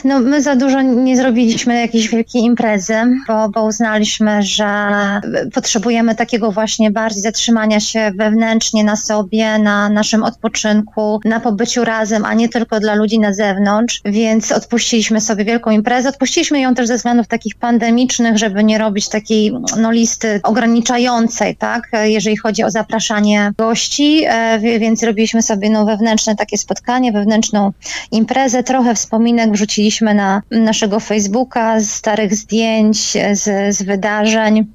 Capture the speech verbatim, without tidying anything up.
No my za dużo nie zrobiliśmy jakiejś wielkiej imprezy, bo, bo uznaliśmy, że potrzebujemy takiego właśnie bardziej zatrzymania się wewnętrznie na sobie, na naszym odpoczynku, na pobyciu razem, a nie tylko dla ludzi na zewnątrz, więc odpuściliśmy sobie wielką imprezę. Odpuściliśmy ją też ze względów takich pandemicznych, żeby nie robić takiej no, listy ograniczającej, tak, jeżeli chodzi o zapraszanie gości, więc robiliśmy sobie no, wewnętrzne takie spotkanie, wewnętrzną imprezę. Trochę wspominek wrzuciliśmy na naszego Facebooka z starych zdjęć, z, z wydarzeń.